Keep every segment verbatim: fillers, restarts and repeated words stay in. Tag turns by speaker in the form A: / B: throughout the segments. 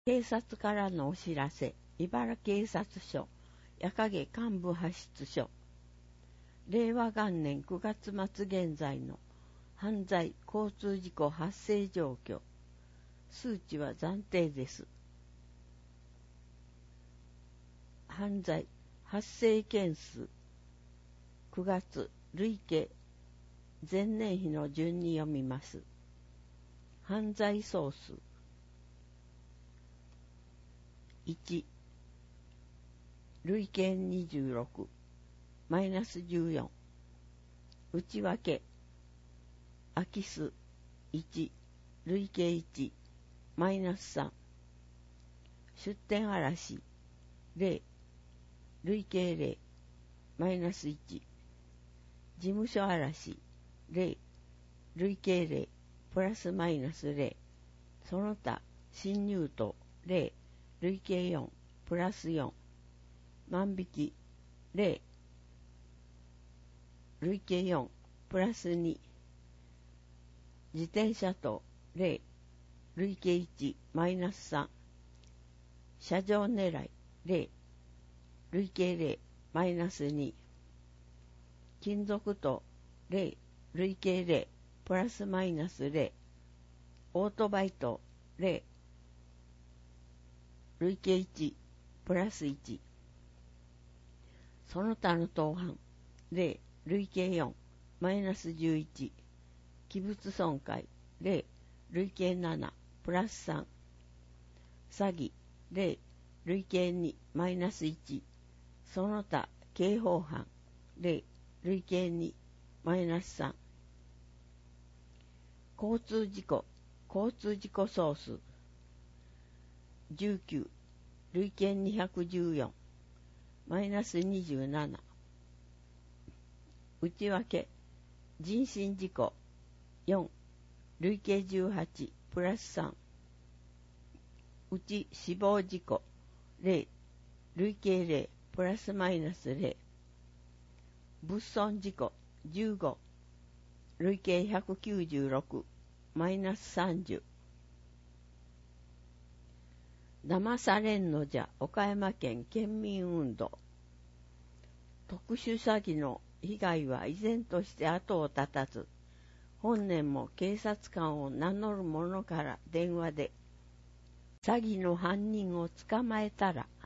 A: 警察からのお知らせ。茨警察署矢影幹部派出所。れいわ元年くがつ末現在の犯罪交通事故発生状況。数値は暫定です。犯罪発生件数くがつ累計前年比の順に読みます。犯罪総数いち、累計にじゅうろく、マイナスじゅうよん。内訳空き巣いち、累計いち、マイナスさん。出店嵐ゼロ、累計ゼロ、マイナスいち。事務所嵐ゼロ、累計ゼロ、プラスマイナスゼロ。その他侵入等ゼロ、累計よん、プラスよん。万引きゼロ、累計よん、プラスに。自転車等ゼロ、累計いち、マイナスさん。車上狙いゼロ、累計ゼロ、マイナスに。金属等ゼロ、累計ゼロ、プラスマイナスゼロ。オートバイ等ゼロ、累計いち、プラスいち。その他の当犯ゼロ、累計よん、マイナスじゅういち。器物損壊ゼロ、累計なな、プラスさん。詐欺ゼロ、累計に、マイナスいち。その他刑法犯ゼロ、累計に、マイナスさん。交通事故交通事故総数じゅうきゅう、累計にひゃくじゅうよん、マイナスにじゅうなな。内訳人身事故よん、累計じゅうはち、プラスさん。うち死亡事故ゼロ、累計ゼロ、プラスマイナスゼロ。物損事故じゅうご、累計ひゃくきゅうじゅうろく、マイナスさんじゅう。騙されんのじゃ岡山県県民運動。特殊詐欺の被害は依然として後を絶たず、本年も警察官を名乗る者から電話で、詐欺の犯人を捕まえたら、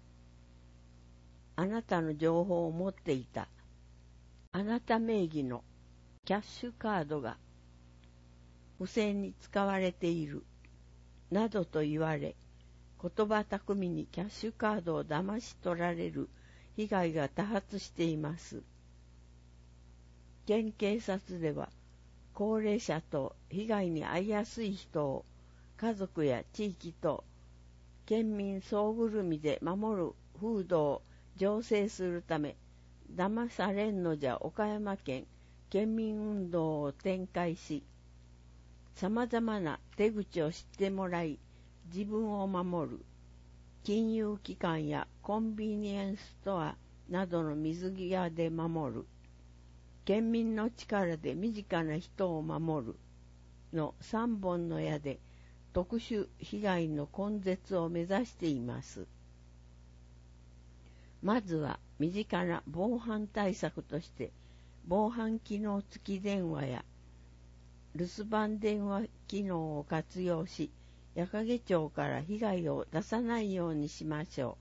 A: あなたの情報を持っていた、あなた名義のキャッシュカードが不正に使われている、などと言われ、言葉巧みにキャッシュカードを騙し取られる被害が多発しています。県警察では、高齢者と被害に遭いやすい人を家族や地域と県民総ぐるみで守る風土を醸成するため、騙されんのじゃ岡山県県民運動を展開し、様々な手口を知ってもらい、自分を守る金融機関やコンビニエンスストアなどの水際で守る、県民の力で身近な人を守るの三本の矢で特殊被害の根絶を目指しています。まずは身近な防犯対策として防犯機能付き電話や留守番電話機能を活用し、矢掛町から被害を出さないようにしましょ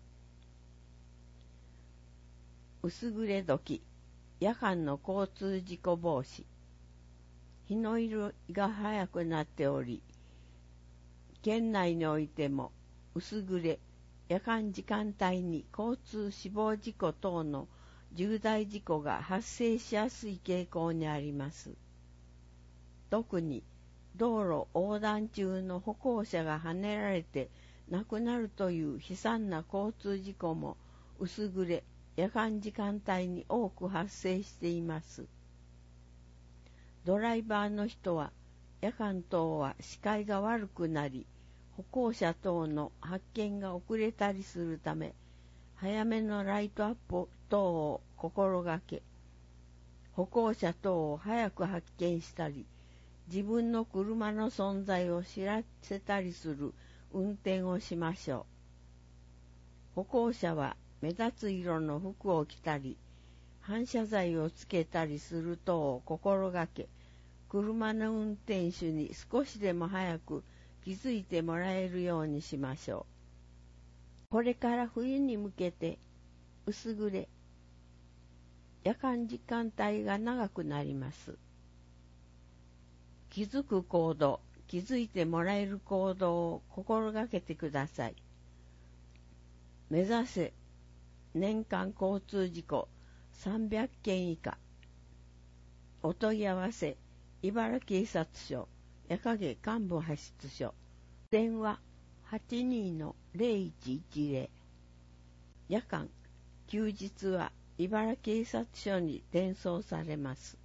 A: う。薄暮れ時、夜間の交通事故防止。日の入りが早くなっており、県内においても薄暮れ、夜間時間帯に交通死亡事故等の重大事故が発生しやすい傾向にあります。特に道路横断中の歩行者がはねられて亡くなるという悲惨な交通事故も薄暮れ、夜間時間帯に多く発生しています。ドライバーの人は夜間等は視界が悪くなり、歩行者等の発見が遅れたりするため、早めのライトアップ等を心がけ、歩行者等を早く発見したり、自分の車の存在を知らせたりする運転をしましょう。歩行者は目立つ色の服を着たり、反射材をつけたりする等を心がけ、車の運転手に少しでも早く気づいてもらえるようにしましょう。これから冬に向けて薄暮れ、夜間時間帯が長くなります。気づく行動、気づいてもらえる行動を心がけてください。目指せ年間交通事故さんびゃっけん以下。お問い合わせ茨城警察署矢影幹部派出所。電話 はちにーのゼロいちいちゼロ。夜間休日は茨城警察署に転送されます。